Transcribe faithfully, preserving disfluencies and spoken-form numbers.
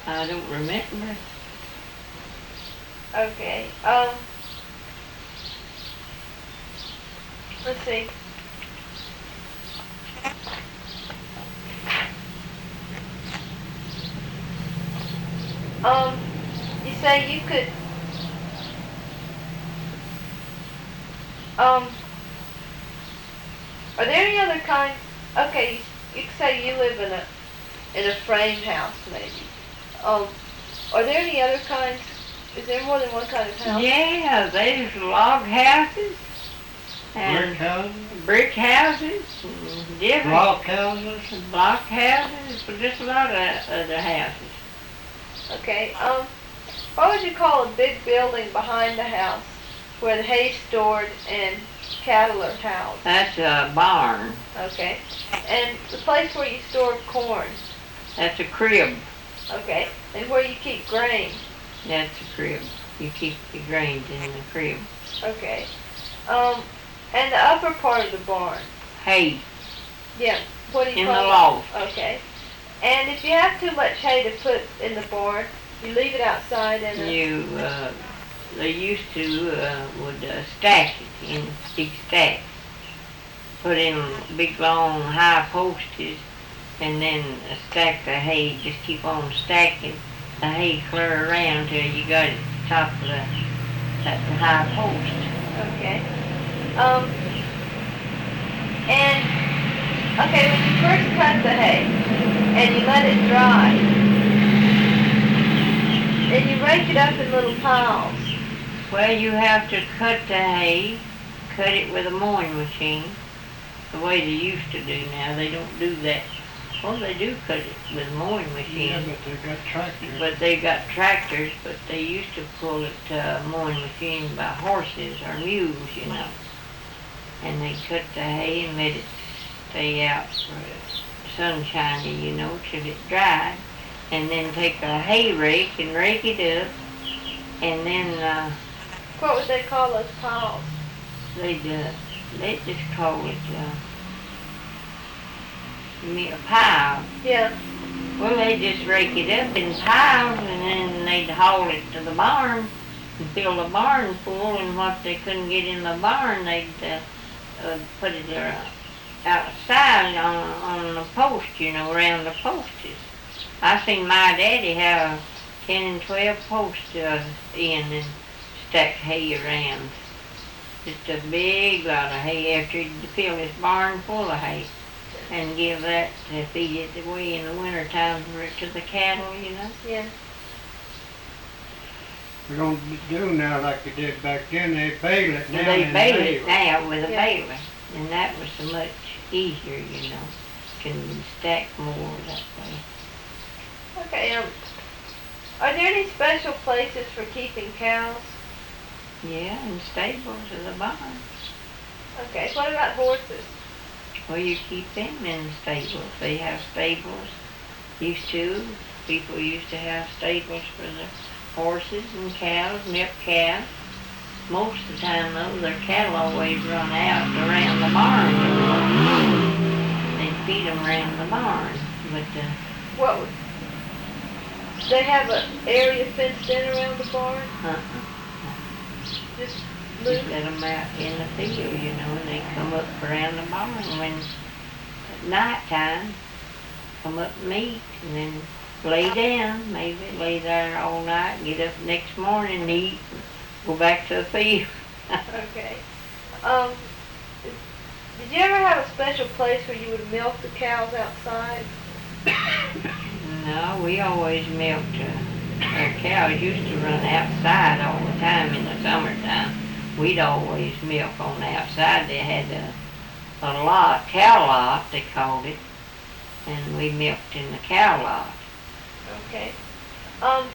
I don't remember. Okay. Um. Let's see. Um. You say you could. Um. Are there any other kinds? Okay. You, you say you live in a in a frame house, maybe. Um. Are there any other kinds? Is there more than one kind of house? Yeah, there's log houses and Brick houses, brick houses and different block houses. block houses, but just a lot of other houses. Okay. Um. What would you call a big building behind the house where the hay's stored and cattle are housed? That's a barn. Okay. And the place where you store corn? That's a crib. Okay. And where you keep grain? That's a crib. You keep the grains in the crib. Okay. Um. And the upper part of the barn? Hay Yeah. What do you in call the it? loft. Okay. And if you have too much hay to put in the barn, you leave it outside in a... You, uh, they used to, uh, would uh, stack it in big stacks. Put in big long high posted and then uh, stack the hay. Just keep on stacking the hay clear around till you got it at the top of the, at the high post. Okay. Um, and, okay, when you first cut the hay and you let it dry, and you rake it up in little piles. Well, you have to cut the hay, cut it with a mowing machine, the way they used to do now. They don't do that. Well, they do cut it with a mowing machine. Yeah, but they got tractors. But they got tractors, but they used to pull it, uh, mowing machines by horses or mules, you know. And they cut the hay and let it stay out for sunshine, you know, till it dried. And then take a hay rake and rake it up. And then, uh, What would they call those piles? they'd, uh, they just call it, uh, me- a pile. Yeah. Well, they just rake it up in piles and then they'd haul it to the barn and fill the barn full, and what they couldn't get in the barn, they'd uh, uh, put it uh, outside on, on the post, you know, around the posts. I seen my daddy have ten and twelve posts uh, in and stack hay around. Just a big lot of hay after he'd fill his barn full of hay. And give that to feed it away in the winter time for it to the cattle, you know. Yeah. We don't do now like they did back then. They bale it now. They and bale bale it now with a Yeah. baler, and that was so much easier, you know. Can stack more that way. Okay, um, are there any special places for keeping cows? Yeah, and stables are the barn. Okay, what about horses? Well, you keep them in stables. They have stables. Used to. People used to have stables for the horses and cows, milk cows. Most of the time, though, their cattle always run out around the barn. They feed them around the barn. But, uh, What would, they have an area fenced in around the barn? uh-uh. Just Just loose? let them out in the field, you know, and they come up around the barn when at night time, come up and eat, and then lay down, maybe lay there all night, get up next morning and eat, and go back to the field. Okay. Um, did you ever have a special place where you would milk the cows outside? No, we always milked, uh, our cows used to run outside all the time in the summertime. We'd always milk on the outside. They had a, a lot, cow lot, they called it, and we milked in the cow lot. Okay. Um,